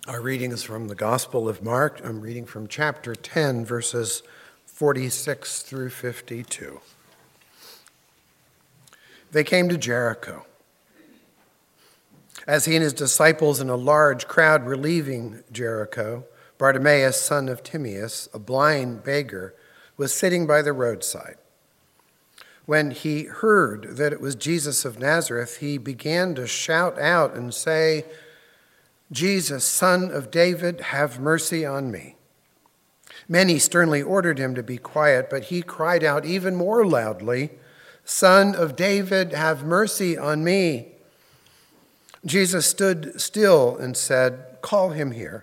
Our reading is from the Gospel of Mark. I'm reading from chapter 10, verses 46 through 52. They came to Jericho. As he and his disciples and a large crowd were leaving Jericho, Bartimaeus, son of Timaeus, a blind beggar, was sitting by the roadside. When he heard that it was Jesus of Nazareth, he began to shout out and say, "Jesus, Son of David, have mercy on me." Many sternly ordered him to be quiet, but he cried out even more loudly, "Son of David, have mercy on me." Jesus stood still and said, "Call him here."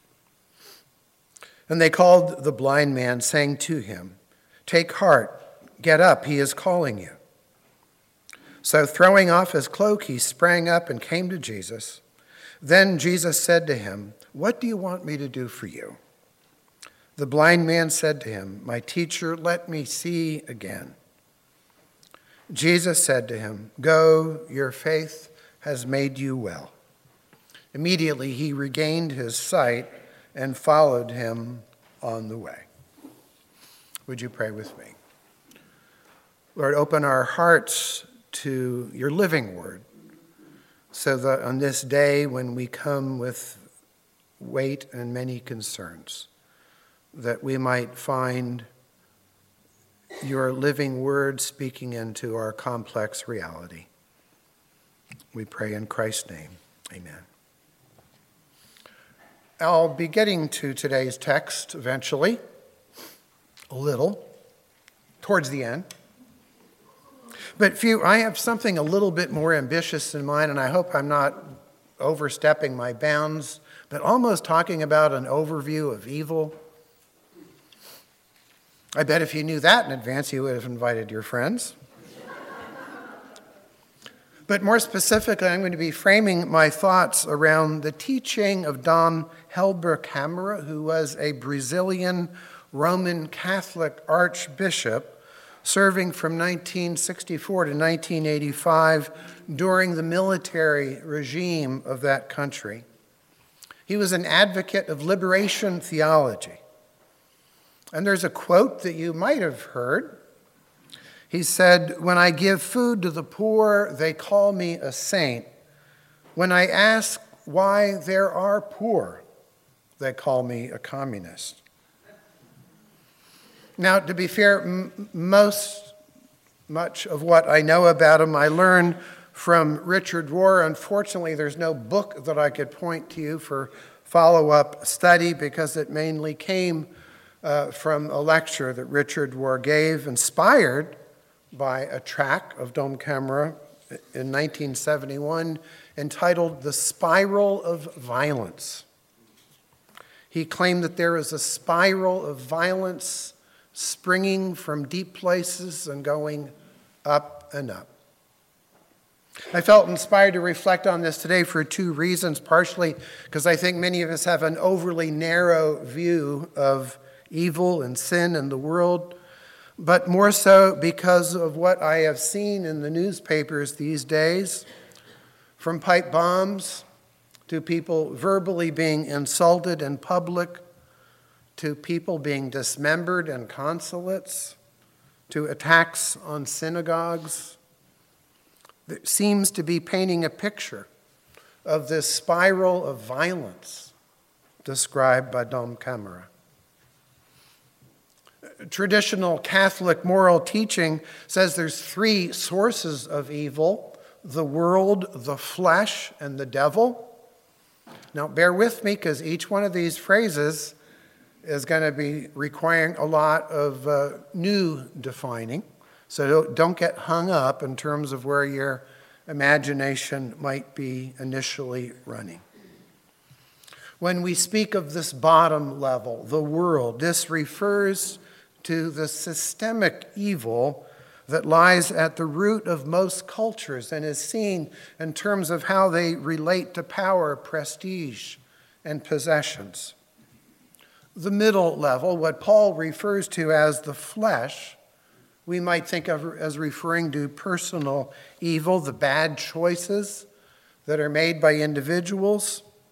And they called the blind man, saying to him, "Take heart, get up, he is calling you." So throwing off his cloak, he sprang up and came to Jesus. Then Jesus said to him, "What do you want me to do for you?" The blind man said to him, "My teacher, let me see again." Jesus said to him, "Go, your faith has made you well." Immediately he regained his sight and followed him on the way. Would you pray with me? Lord, open our hearts to your living word, so that on this day when we come with weight and many concerns, that we might find your living word speaking into our complex reality. We pray in Christ's name. Amen. I'll be getting to today's text eventually, a little, towards the end. But I have something a little bit more ambitious in mind, and I hope I'm not overstepping my bounds, but almost talking about an overview of evil. I bet if you knew that in advance, you would have invited your friends. But more specifically, I'm going to be framing my thoughts around the teaching of Dom Helder Câmara, who was a Brazilian Roman Catholic archbishop serving from 1964 to 1985 during the military regime of that country. He was an advocate of liberation theology. And there's a quote that you might have heard. He said, "When I give food to the poor, they call me a saint. When I ask why there are poor, they call me a communist." Now, to be fair, much of what I know about him I learned from Richard Rohr. Unfortunately, there's no book that I could point to you for follow-up study because it mainly came from a lecture that Richard Rohr gave, inspired by a tract of Dom Câmara in 1971 entitled "The Spiral of Violence." He claimed that there is a spiral of violence springing from deep places and going up and up. I felt inspired to reflect on this today for two reasons, partially because I think many of us have an overly narrow view of evil and sin in the world, but more so because of what I have seen in the newspapers these days, from pipe bombs to people verbally being insulted in public, to people being dismembered in consulates, to attacks on synagogues. That seems to be painting a picture of this spiral of violence described by Dom Câmara. Traditional Catholic moral teaching says there's three sources of evil: the world, the flesh, and the devil. Now, bear with me, because each one of these phrases is going to be requiring a lot of new defining. So don't get hung up in terms of where your imagination might be initially running. When we speak of this bottom level, the world, this refers to the systemic evil that lies at the root of most cultures and is seen in terms of how they relate to power, prestige, and possessions. The middle level, what Paul refers to as the flesh, we might think of as referring to personal evil, the bad choices that are made by individuals,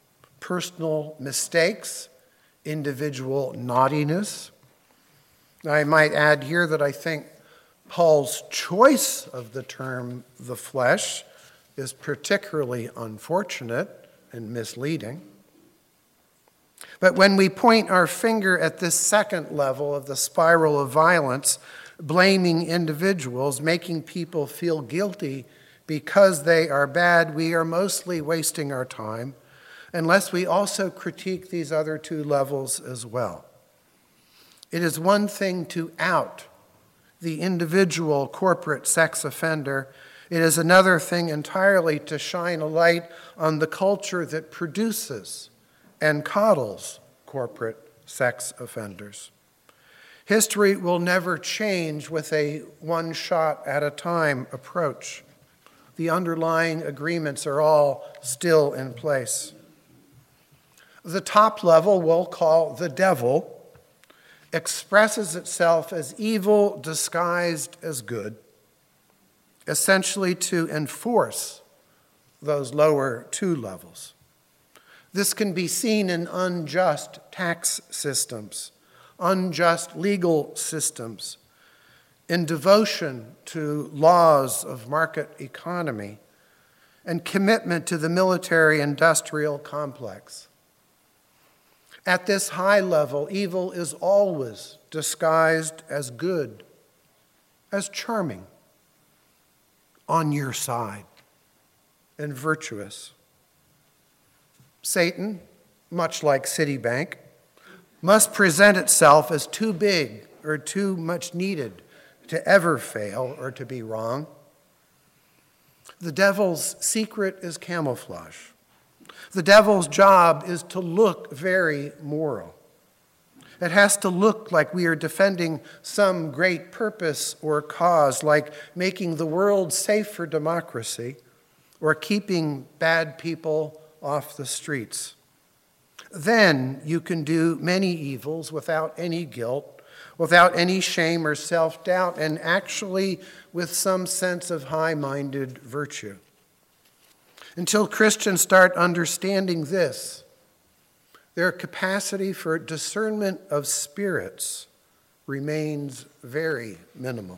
personal mistakes, individual naughtiness. I might add here that I think Paul's choice of the term the flesh is particularly unfortunate and misleading. But when we point our finger at this second level of the spiral of violence, blaming individuals, making people feel guilty because they are bad, we are mostly wasting our time unless we also critique these other two levels as well. It is one thing to out the individual corporate sex offender. It is another thing entirely to shine a light on the culture that produces and coddles corporate sex offenders. History will never change with a one-shot-at-a-time approach. The underlying agreements are all still in place. The top level, we'll call the devil, expresses itself as evil disguised as good, essentially to enforce those lower two levels. This can be seen in unjust tax systems, unjust legal systems, in devotion to laws of market economy, and commitment to the military-industrial complex. At this high level, evil is always disguised as good, as charming, on your side, and virtuous. Satan, much like Citibank, must present itself as too big or too much needed to ever fail or to be wrong. The devil's secret is camouflage. The devil's job is to look very moral. It has to look like we are defending some great purpose or cause, like making the world safe for democracy or keeping bad people off the streets. Then you can do many evils without any guilt, without any shame or self-doubt, and actually with some sense of high-minded virtue. Until Christians start understanding this, their capacity for discernment of spirits remains very minimal.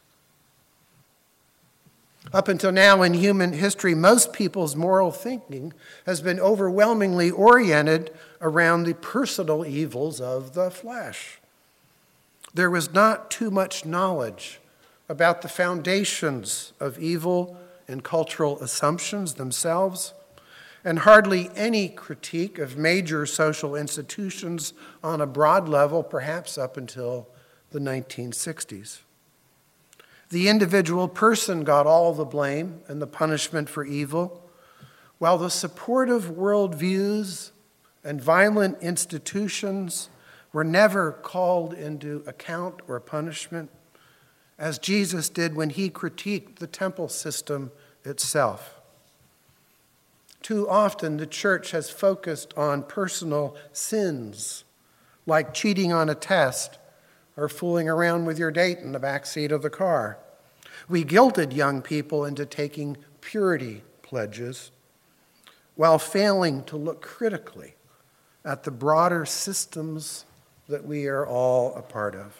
Up until now in human history, most people's moral thinking has been overwhelmingly oriented around the personal evils of the flesh. There was not too much knowledge about the foundations of evil and cultural assumptions themselves, and hardly any critique of major social institutions on a broad level, perhaps up until the 1960s. The individual person got all the blame and the punishment for evil, while the supportive worldviews and violent institutions were never called into account or punishment, as Jesus did when he critiqued the temple system itself. Too often, the church has focused on personal sins, like cheating on a test or fooling around with your date in the back seat of the car. We guilted young people into taking purity pledges while failing to look critically at the broader systems that we are all a part of.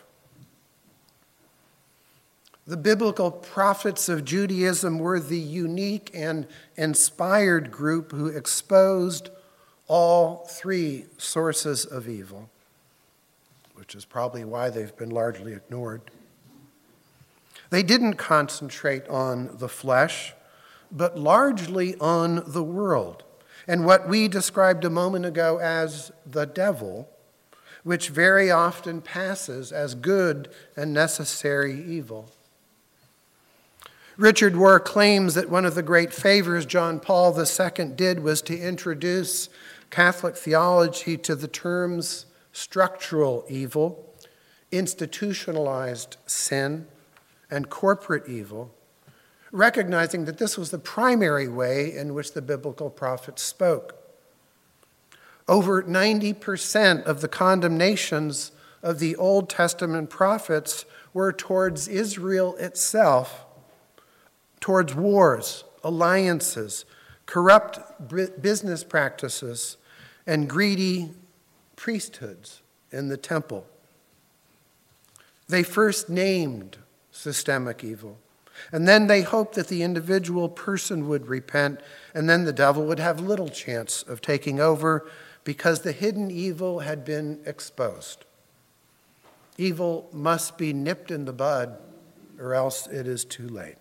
The biblical prophets of Judaism were the unique and inspired group who exposed all three sources of evil, which is probably why they've been largely ignored. They didn't concentrate on the flesh, but largely on the world and what we described a moment ago as the devil, which very often passes as good and necessary evil. Richard Rohr claims that one of the great favors John Paul II did was to introduce Catholic theology to the terms structural evil, institutionalized sin, and corporate evil, recognizing that this was the primary way in which the biblical prophets spoke. Over 90% of the condemnations of the Old Testament prophets were towards Israel itself, towards wars, alliances, corrupt business practices, and greedy priesthoods in the temple. They first named systemic evil, and then they hoped that the individual person would repent, and then the devil would have little chance of taking over because the hidden evil had been exposed. Evil must be nipped in the bud, or else it is too late.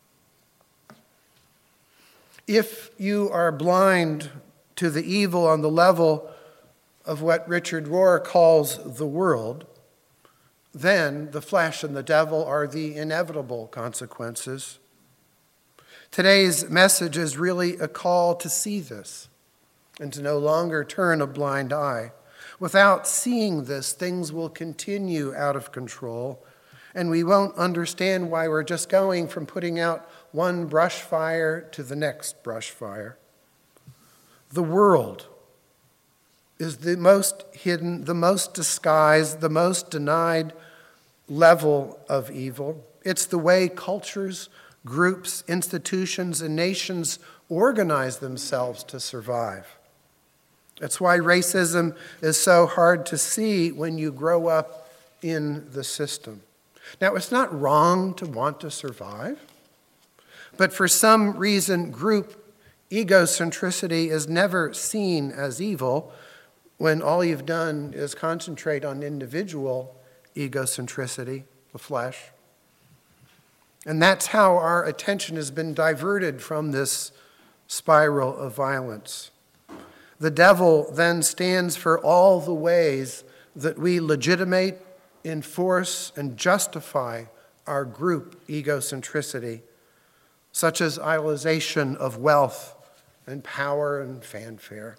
If you are blind to the evil on the level of what Richard Rohr calls the world, then the flesh and the devil are the inevitable consequences. Today's message is really a call to see this and to no longer turn a blind eye. Without seeing this, things will continue out of control, and we won't understand why we're just going from putting out one brush fire to the next brush fire. The world is the most hidden, the most disguised, the most denied level of evil. It's the way cultures, groups, institutions, and nations organize themselves to survive. That's why racism is so hard to see when you grow up in the system. Now, it's not wrong to want to survive, but for some reason, group egocentricity is never seen as evil when all you've done is concentrate on individual egocentricity, the flesh. And that's how our attention has been diverted from this spiral of violence. The devil then stands for all the ways that we legitimate, enforce, and justify our group egocentricity, such as idolization of wealth and power and fanfare.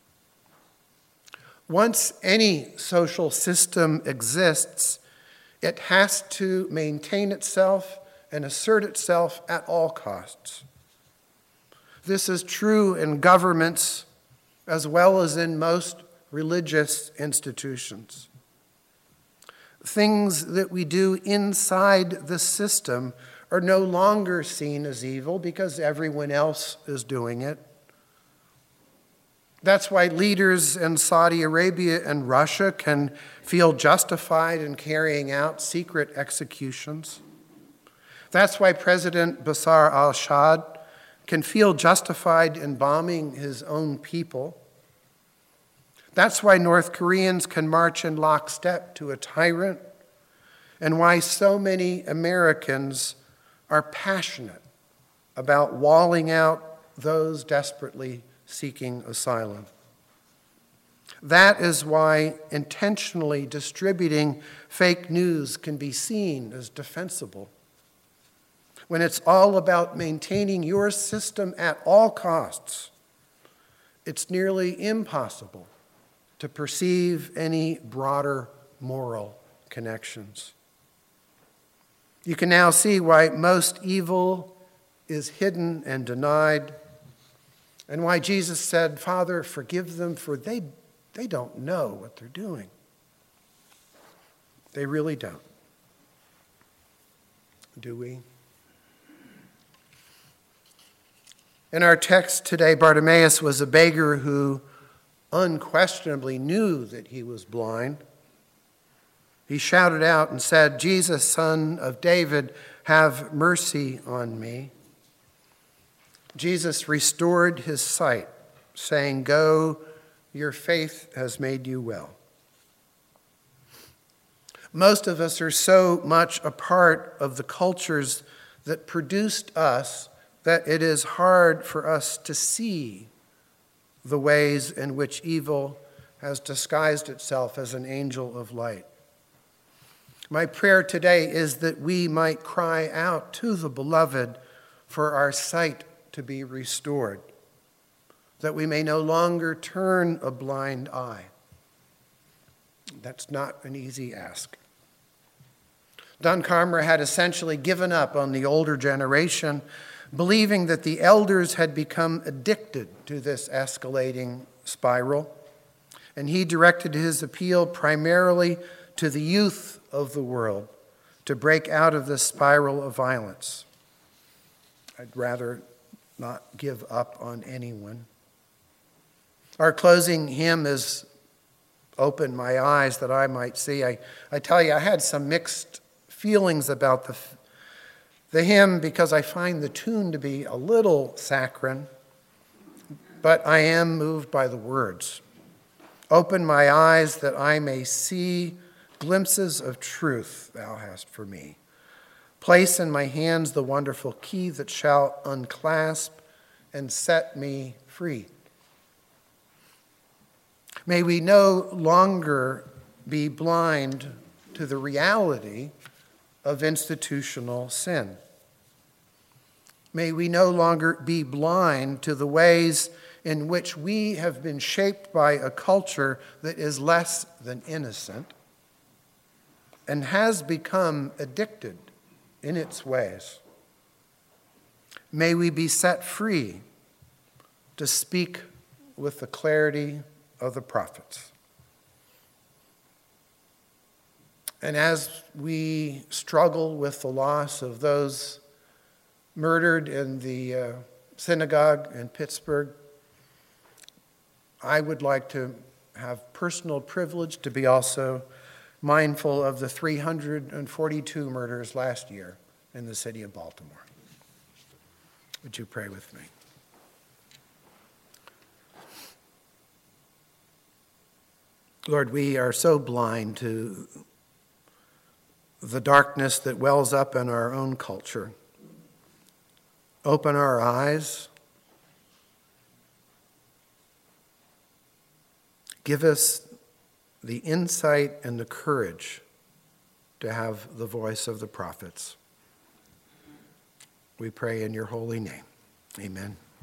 Once any social system exists, it has to maintain itself and assert itself at all costs. This is true in governments as well as in most religious institutions. Things that we do inside the system are no longer seen as evil because everyone else is doing it. That's why leaders in Saudi Arabia and Russia can feel justified in carrying out secret executions. That's why President Bashar al-Assad can feel justified in bombing his own people. That's why North Koreans can march in lockstep to a tyrant, and why so many Americans are passionate about walling out those desperately seeking asylum. That is why intentionally distributing fake news can be seen as defensible. When it's all about maintaining your system at all costs, it's nearly impossible to perceive any broader moral connections. You can now see why most evil is hidden and denied, and why Jesus said, "Father, forgive them, for they don't know what they're doing." They really don't. Do we? In our text today, Bartimaeus was a beggar who unquestionably knew that he was blind. He shouted out and said, "Jesus, Son of David, have mercy on me." Jesus restored his sight, saying, "Go, your faith has made you well." Most of us are so much a part of the cultures that produced us that it is hard for us to see the ways in which evil has disguised itself as an angel of light. My prayer today is that we might cry out to the beloved for our sight to be restored, that we may no longer turn a blind eye. That's not an easy ask. Don Carmer had essentially given up on the older generation, believing that the elders had become addicted to this escalating spiral, and he directed his appeal primarily to the youth of the world to break out of this spiral of violence. I'd rather not give up on anyone. Our closing hymn is "Open My Eyes That I Might See." I tell you, I had some mixed feelings about the hymn because I find the tune to be a little saccharine, but I am moved by the words. Open my eyes that I may see glimpses of truth thou hast for me. Place in my hands the wonderful key that shall unclasp and set me free. May we no longer be blind to the reality of institutional sin. May we no longer be blind to the ways in which we have been shaped by a culture that is less than innocent and has become addicted in its ways. May we be set free to speak with the clarity of the prophets. And as we struggle with the loss of those murdered in the synagogue in Pittsburgh, I would like to have personal privilege to be also mindful of the 342 murders last year in the city of Baltimore. Would you pray with me? Lord, we are so blind to the darkness that wells up in our own culture. Open our eyes. Give us the insight and the courage to have the voice of the prophets. We pray in your holy name. Amen.